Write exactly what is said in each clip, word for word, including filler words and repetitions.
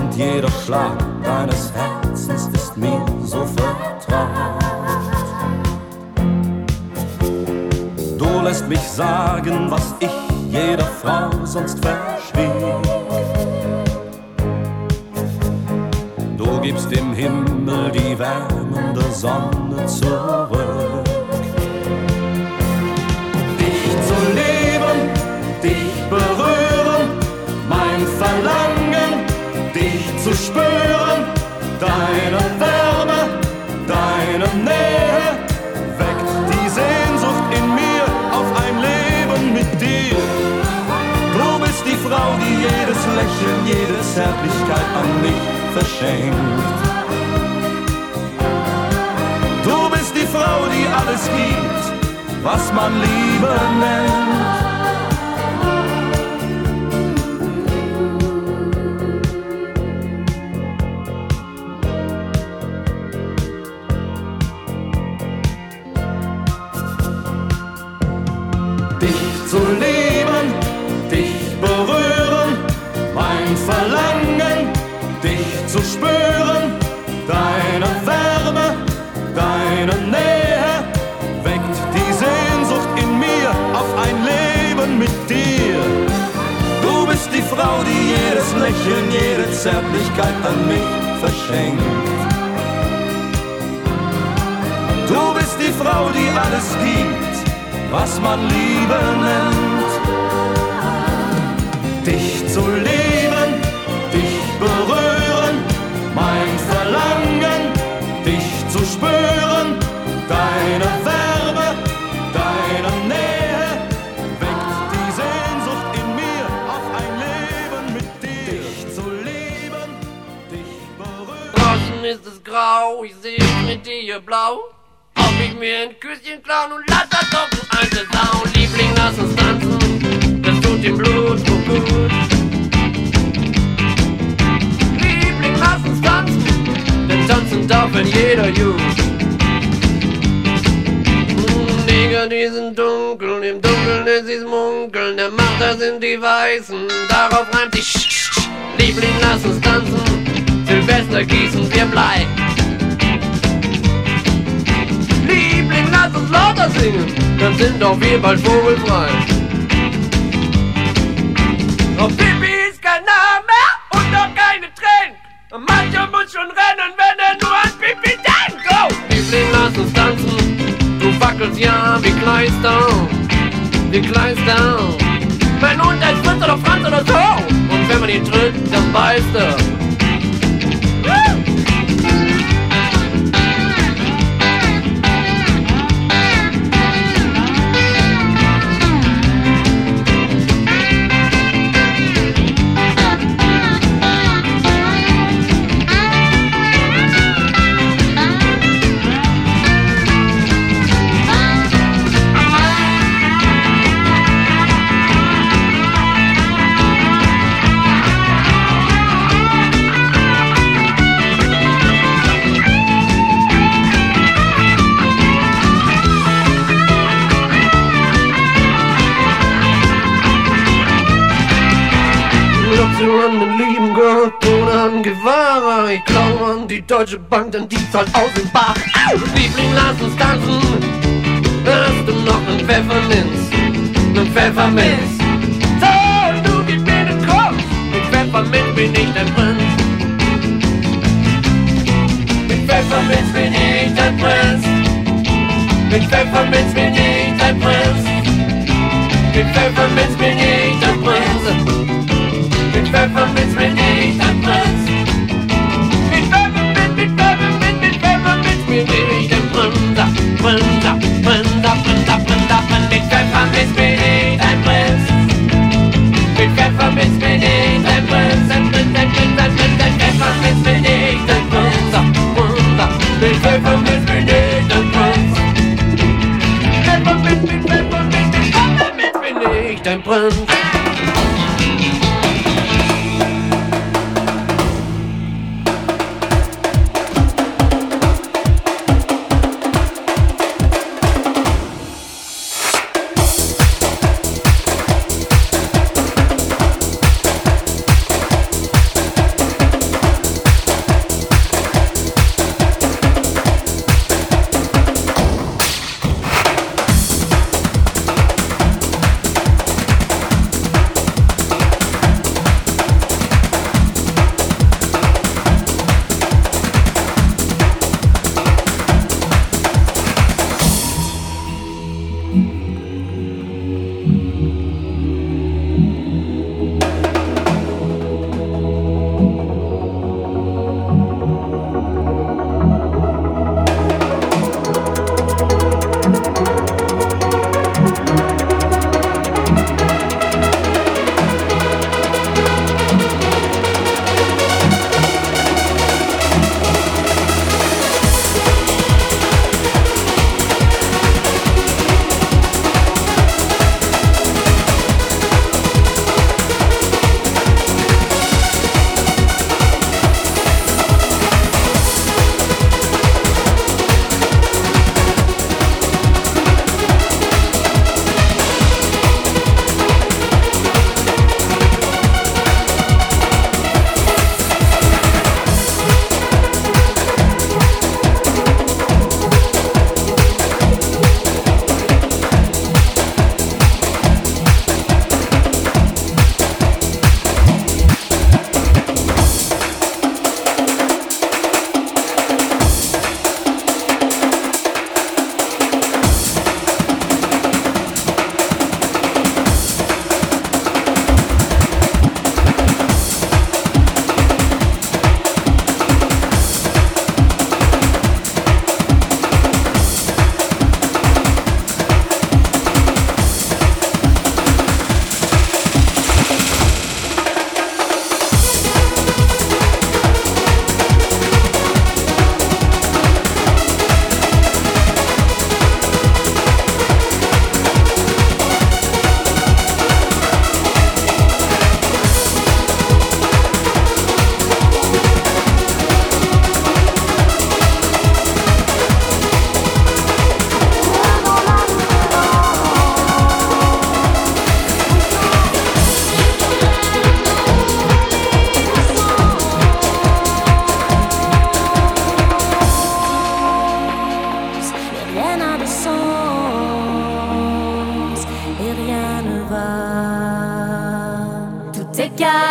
und jeder Schlag deines Herzens ist mir so vertraut. Du lässt mich sagen, was ich jeder Frau sonst verschwieg. Du gibst dem Himmel die wärmende Sonne zurück. Dich zu leben, dich berühren, mein Verlangen, dich zu spüren, deine Wärme, deine Nähe, weckt die Sehnsucht in mir auf ein Leben mit dir. Du bist die Frau, die jedes Lächeln, jede Zärtlichkeit an mich verschenkt. Du bist die Frau, die alles gibt, was man Liebe nennt. Dich zu leben, dich berühren, mein Verlangen, dich zu spüren, deine Wärme, deine Nähe, weckt die Sehnsucht in mir auf ein Leben mit dir. Du bist die Frau, die jedes Lächeln, jede Zärtlichkeit an mich verschenkt. Du bist die Frau, die alles gibt, was man Liebe nennt. Dich zu leben, dich berühren, mein Verlangen, dich zu spüren, deine Wärme, deine Nähe, weckt die Sehnsucht in mir auf ein Leben mit dir. Dich zu leben, dich berühren. Draußen ist es grau, ich sehe es mit dir blau. Ob ich mir ein Küsschen klauen und lass das doch, du alte Sau. Liebling, lass uns tanzen, das tut dem Blut so gut. Liebling, lass uns tanzen, denn tanzen darf in jeder Jugend. Neger, die sind dunkel, im Dunkeln ist sie's munkeln. Der macht, das sind die Weißen, darauf reimt sich. Liebling, lass uns tanzen, Silvester gießen wir Blei. Liebling, lass uns lauter singen, dann sind doch wir bald vogelfrei. Doch Pipi ist kein Name und auch keine Tränen. Mancher muss schon rennen, wenn er nur an Pipi denkt. Go! Liebling, lass uns tanzen, du wackelst ja wie Kleister, wie Kleister. Mein Hund heißt Fritz oder Franz oder so, und wenn man ihn tritt, dann beißt er. An den lieben Gott oder an Guevara. Ich glaube an die Deutsche Bank, denn die zahlt aus dem Bar. Au! Liebling, lass uns tanzen. Hast du noch einen Pfefferminz? Einen Pfefferminz? So, du gib mir den Kopf. Mit Pfefferminz bin ich dein Prinz. Mit Pfefferminz bin ich dein Prinz. Mit Pfefferminz bin ich dein Prinz. Mit Pfefferminz bin ich dein Prinz. Mit Pfefferminz bin ich dein Prinz. Mit Pfefferminz, mit Pfefferminz, mit Pfefferminz bin ich dein Prinz. Prinz, Prinz, Prinz, Prinz. Mit Pfefferminz bin ich dein Prinz. Mit Pfefferminz bin ich dein Prinz. Mit Pfefferminz bin ich dein Prinz. Mit Pfefferminz bin ich dein Prinz. Pfefferminz, mit Pfefferminz, mit Pfefferminz bin ich dein Prinz.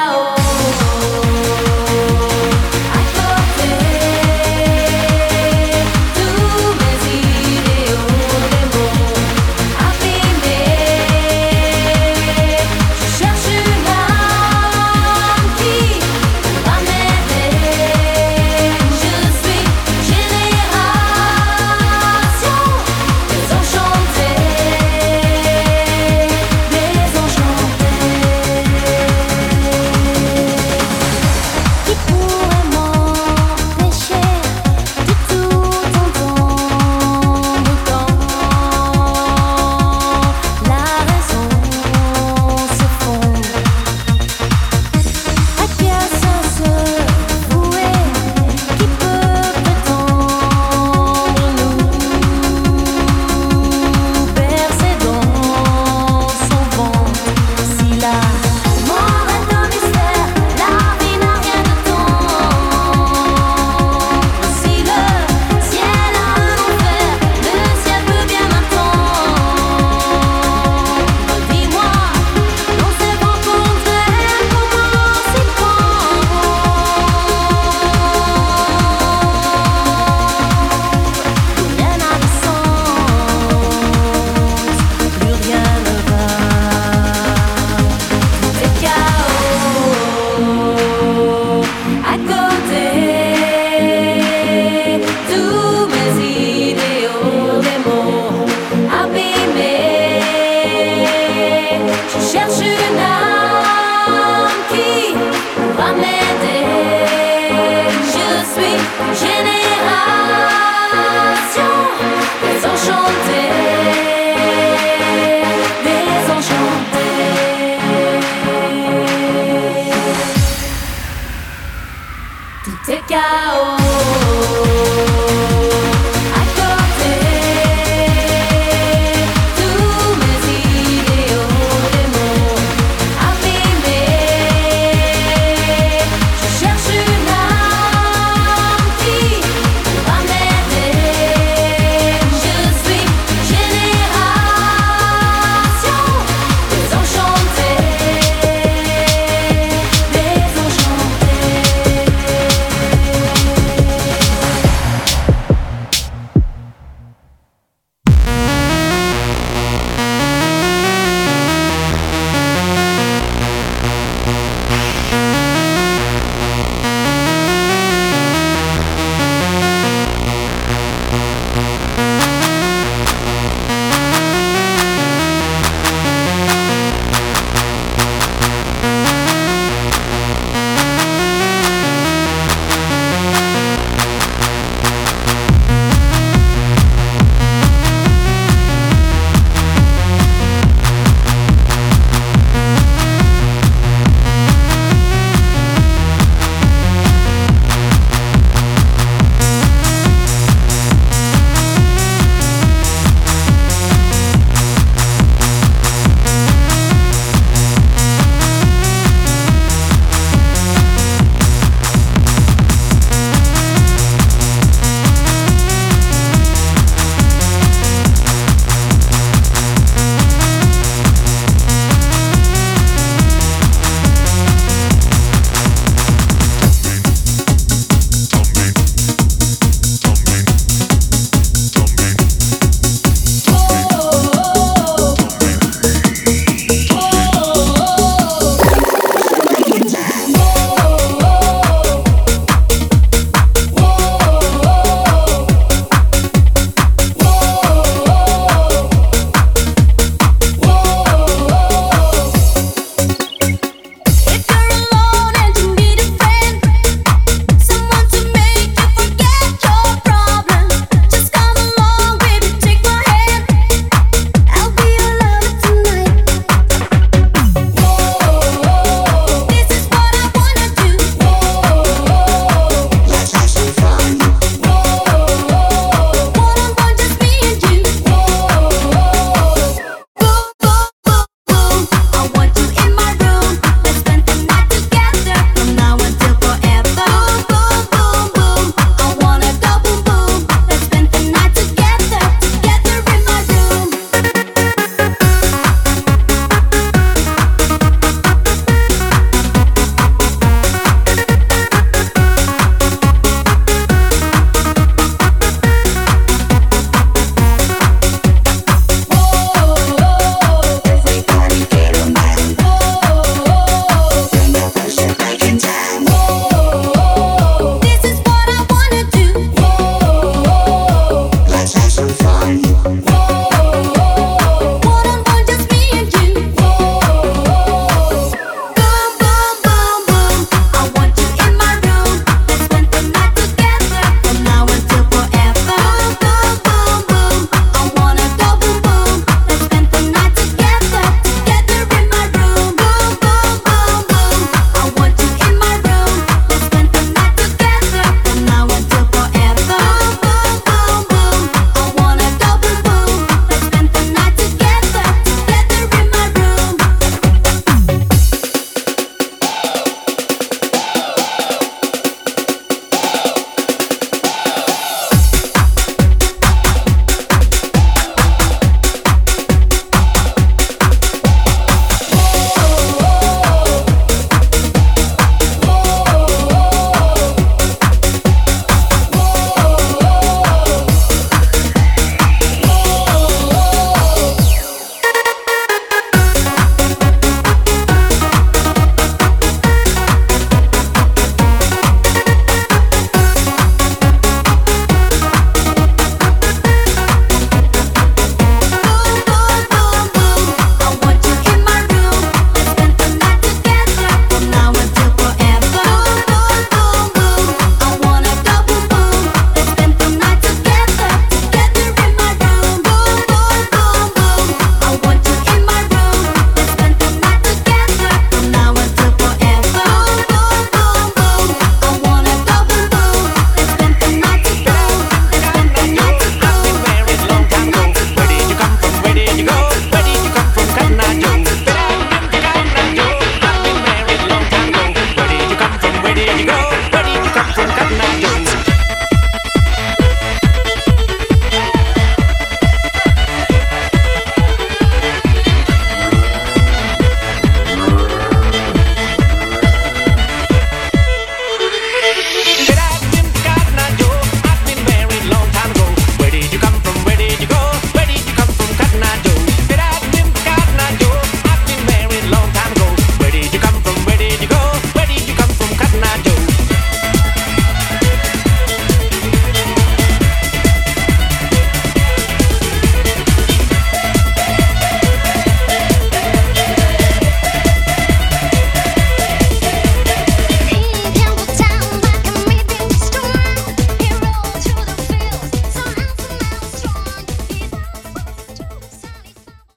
Tout est chaos.